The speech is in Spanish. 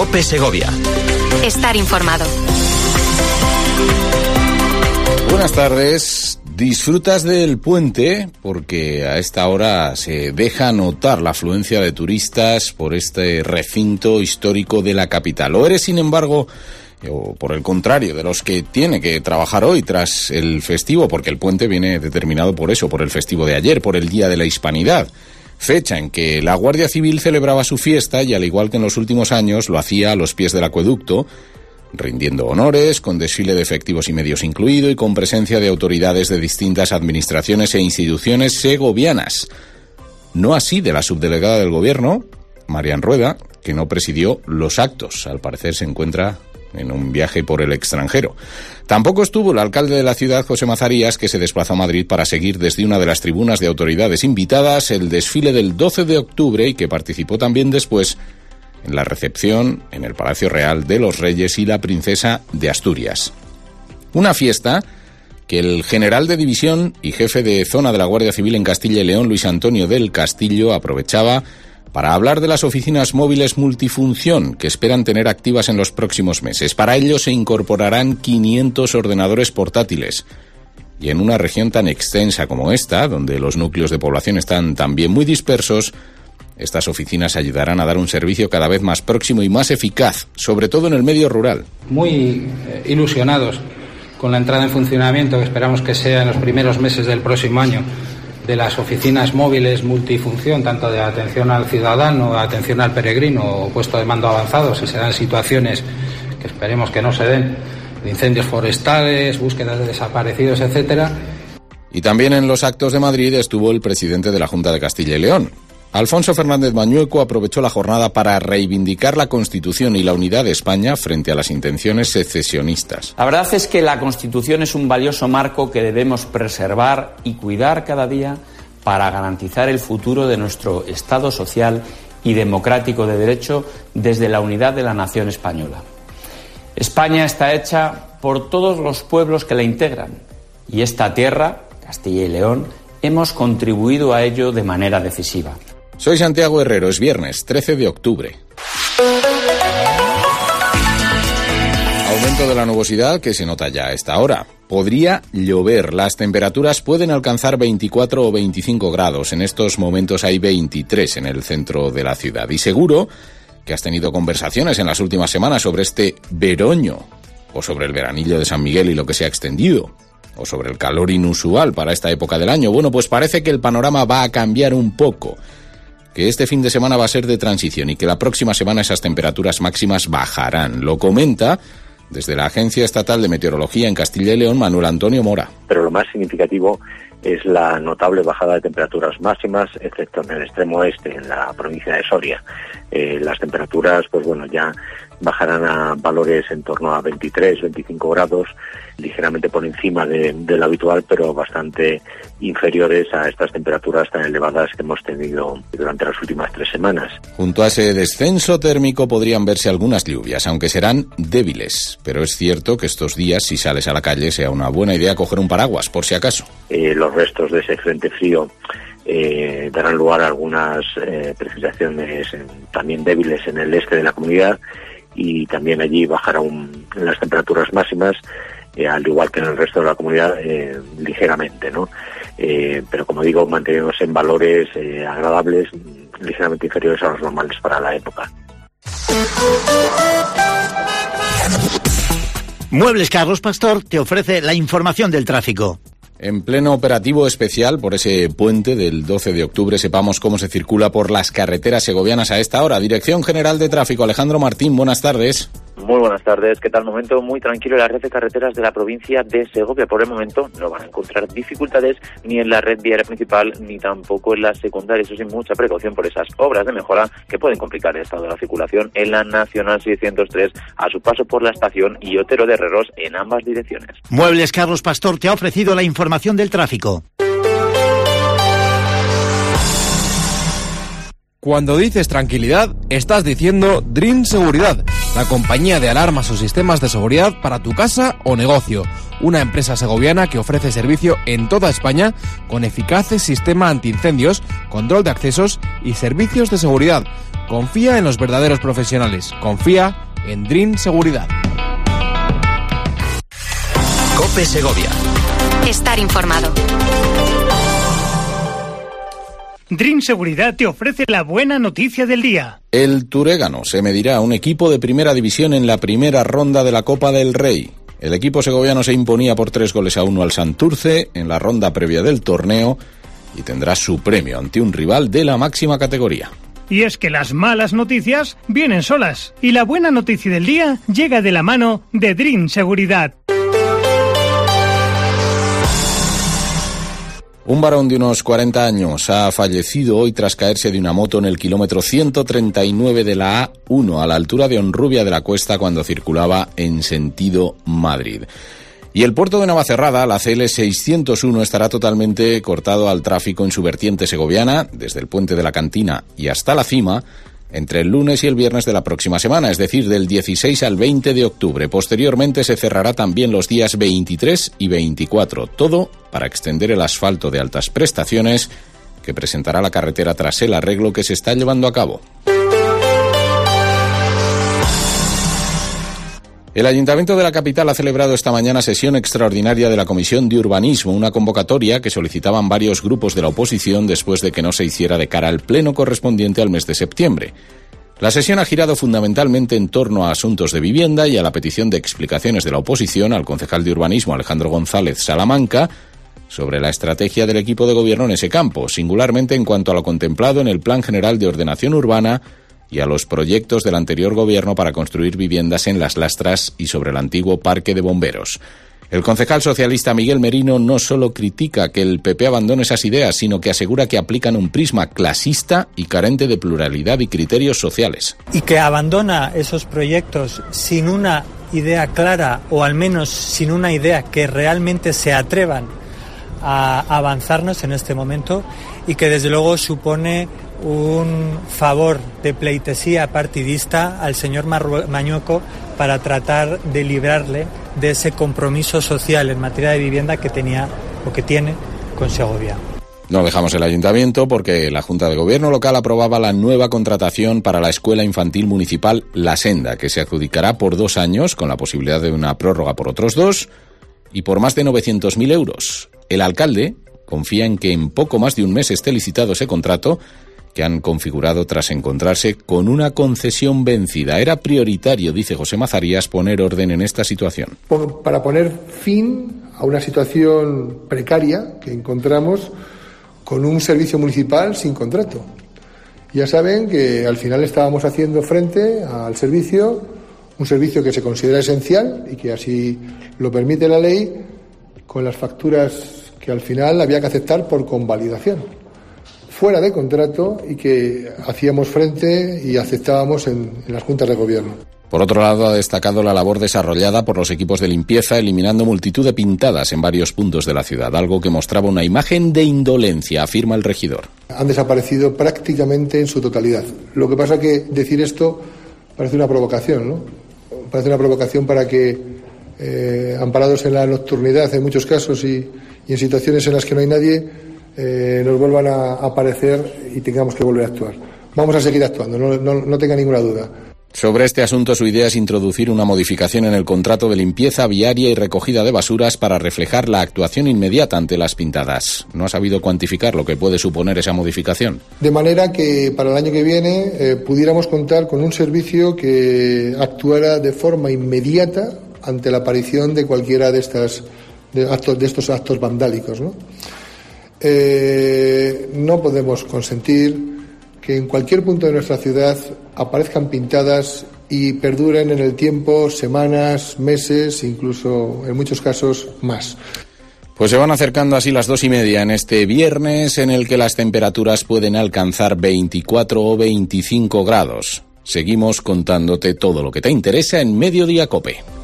Cope Segovia. Estar informado. Buenas tardes. Disfrutas del puente porque a esta hora se deja notar la afluencia de turistas por este recinto histórico de la capital. O eres, sin embargo, o por el contrario, de los que tiene que trabajar hoy tras el festivo, porque el puente viene determinado por eso, por el festivo de ayer, por el Día de la Hispanidad, fecha en que la Guardia Civil celebraba su fiesta y, al igual que en los últimos años, lo hacía a los pies del acueducto, rindiendo honores, con desfile de efectivos y medios incluido y con presencia de autoridades de distintas administraciones e instituciones segovianas. No así de la subdelegada del Gobierno, Marian Rueda, que no presidió los actos. Al parecer se encuentra en un viaje por el extranjero. Tampoco estuvo el alcalde de la ciudad, José Mazarías, que se desplazó a Madrid para seguir desde una de las tribunas de autoridades invitadas el desfile del 12 de octubre y que participó también después en la recepción en el Palacio Real de los Reyes y la Princesa de Asturias. Una fiesta que el general de división y jefe de zona de la Guardia Civil en Castilla y León, Luis Antonio del Castillo, aprovechaba para hablar de las oficinas móviles multifunción que esperan tener activas en los próximos meses. Para ello se incorporarán 500 ordenadores portátiles. Y en una región tan extensa como esta, donde los núcleos de población están también muy dispersos, estas oficinas ayudarán a dar un servicio cada vez más próximo y más eficaz, sobre todo en el medio rural. Muy ilusionados con la entrada en funcionamiento, que esperamos que sea en los primeros meses del próximo año, de las oficinas móviles multifunción, tanto de atención al ciudadano, atención al peregrino o puesto de mando avanzado, si se dan situaciones que esperemos que no se den, de incendios forestales, búsquedas de desaparecidos, etcétera. Y también en los actos de Madrid estuvo el presidente de la Junta de Castilla y León. Alfonso Fernández Mañueco aprovechó la jornada para reivindicar la Constitución y la unidad de España frente a las intenciones secesionistas. La verdad es que la Constitución es un valioso marco que debemos preservar y cuidar cada día para garantizar el futuro de nuestro Estado social y democrático de derecho desde la unidad de la nación española. España está hecha por todos los pueblos que la integran y esta tierra, Castilla y León, hemos contribuido a ello de manera decisiva. Soy Santiago Herrero, es viernes 13 de octubre. Aumento de la nubosidad que se nota ya a esta hora. Podría llover, las temperaturas pueden alcanzar 24 o 25 grados. En estos momentos hay 23 en el centro de la ciudad. Y seguro que has tenido conversaciones en las últimas semanas sobre este veroño, o sobre el veranillo de San Miguel y lo que se ha extendido, o sobre el calor inusual para esta época del año. Bueno, pues parece que el panorama va a cambiar un poco, que este fin de semana va a ser de transición y que la próxima semana esas temperaturas máximas bajarán. Lo comenta desde la Agencia Estatal de Meteorología en Castilla y León, Manuel Antonio Mora. Pero lo más significativo es la notable bajada de temperaturas máximas, excepto en el extremo oeste, en la provincia de Soria. Las temperaturas, pues bueno, ya bajarán a valores en torno a 23, 25 grados, ligeramente por encima de lo habitual, pero bastante inferiores a estas temperaturas tan elevadas que hemos tenido durante las últimas 3 semanas. Junto a ese descenso térmico podrían verse algunas lluvias, aunque serán débiles. Pero es cierto que estos días, si sales a la calle, sea una buena idea coger un paraguas, por si acaso. Los restos de ese frente frío darán lugar a algunas precipitaciones también débiles en el este de la comunidad, y también allí bajarán las temperaturas máximas, al igual que en el resto de la comunidad, ligeramente, ¿no? Pero como digo, manteniéndose en valores agradables, ligeramente inferiores a los normales para la época. Muebles Carlos Pastor te ofrece la información del tráfico. En pleno operativo especial por ese puente del 12 de octubre, sepamos cómo se circula por las carreteras segovianas a esta hora. Dirección General de Tráfico, Alejandro Martín, buenas tardes. Muy buenas tardes. ¿Qué tal? Momento muy tranquilo en la red de carreteras de la provincia de Segovia. Por el momento no van a encontrar dificultades ni en la red viaria principal ni tampoco en la secundaria. Eso sí, mucha precaución por esas obras de mejora que pueden complicar el estado de la circulación en la Nacional 603 a su paso por la estación y Otero de Herreros en ambas direcciones. Muebles Carlos Pastor te ha ofrecido la información del tráfico. Cuando dices tranquilidad, estás diciendo Dream Seguridad, la compañía de alarmas o sistemas de seguridad para tu casa o negocio. una empresa segoviana que ofrece servicio en toda España con eficaz sistema antiincendios, control de accesos y servicios de seguridad. Confía en los verdaderos profesionales. Confía en Dream Seguridad. COPE Segovia. Estar informado. Dream Seguridad te ofrece la buena noticia del día. El Turégano se medirá a un equipo de primera división en la primera ronda de la Copa del Rey. El equipo segoviano se imponía por 3-1 al Santurce en la ronda previa del torneo y tendrá su premio ante un rival de la máxima categoría. Y es que las malas noticias vienen solas y la buena noticia del día llega de la mano de Dream Seguridad. Un varón de unos 40 años ha fallecido hoy tras caerse de una moto en el kilómetro 139 de la A1 a la altura de Honrubia de la Cuesta cuando circulaba en sentido Madrid. Y el puerto de Navacerrada, la CL 601, estará totalmente cortado al tráfico en su vertiente segoviana, desde el puente de la Cantina y hasta la Cima, entre el lunes y el viernes de la próxima semana, es decir, del 16 al 20 de octubre. Posteriormente se cerrará también los días 23 y 24, todo para extender el asfalto de altas prestaciones que presentará la carretera tras el arreglo que se está llevando a cabo. El Ayuntamiento de la capital ha celebrado esta mañana sesión extraordinaria de la Comisión de Urbanismo, una convocatoria que solicitaban varios grupos de la oposición después de que no se hiciera de cara al pleno correspondiente al mes de septiembre. La sesión ha girado fundamentalmente en torno a asuntos de vivienda y a la petición de explicaciones de la oposición al concejal de Urbanismo Alejandro González Salamanca sobre la estrategia del equipo de gobierno en ese campo, singularmente en cuanto a lo contemplado en el Plan General de Ordenación Urbana y a los proyectos del anterior gobierno para construir viviendas en Las Lastras y sobre el antiguo Parque de Bomberos. El concejal socialista Miguel Merino no solo critica que el PP abandone esas ideas, sino que asegura que aplican un prisma clasista y carente de pluralidad y criterios sociales. Y que abandona esos proyectos sin una idea clara, o al menos sin una idea que realmente se atrevan a avanzarnos en este momento, y que desde luego supone un favor de pleitesía partidista al señor Mañueco para tratar de librarle de ese compromiso social en materia de vivienda que tenía o que tiene con Segovia. No dejamos el ayuntamiento porque la Junta de Gobierno local aprobaba la nueva contratación para la Escuela Infantil Municipal La Senda, que se adjudicará por 2 años con la posibilidad de una prórroga por otros 2 y por más de 900.000 euros. El alcalde confía en que en poco más de un mes esté licitado ese contrato que han configurado tras encontrarse con una concesión vencida. Era prioritario, dice José Mazarías, poner orden en esta situación. Para poner fin a una situación precaria que encontramos con un servicio municipal sin contrato. Ya saben que al final estábamos haciendo frente al servicio, un servicio que se considera esencial y que así lo permite la ley, con las facturas que al final había que aceptar por convalidación, fuera de contrato, y que hacíamos frente y aceptábamos en las juntas de gobierno. Por otro lado, ha destacado la labor desarrollada por los equipos de limpieza, eliminando multitud de pintadas en varios puntos de la ciudad, algo que mostraba una imagen de indolencia, afirma el regidor. Han desaparecido prácticamente en su totalidad. Lo que pasa que decir esto parece una provocación, ¿no? Parece una provocación para que, amparados en la nocturnidad en muchos casos y en situaciones en las que no hay nadie, nos vuelvan a aparecer y tengamos que volver a actuar. Vamos a seguir actuando, no tenga ninguna duda. Sobre este asunto, su idea es introducir una modificación en el contrato de limpieza viaria y recogida de basuras para reflejar la actuación inmediata ante las pintadas. No ha sabido cuantificar lo que puede suponer esa modificación. De manera que para el año que viene pudiéramos contar con un servicio que actuara de forma inmediata ante la aparición de cualquiera de estos actos vandálicos, ¿no? No podemos consentir que en cualquier punto de nuestra ciudad aparezcan pintadas y perduren en el tiempo semanas, meses, incluso en muchos casos más. Pues se van acercando así las 2:30 en este viernes, en el que las temperaturas pueden alcanzar 24 o 25 grados. Seguimos contándote todo lo que te interesa en Mediodía COPE.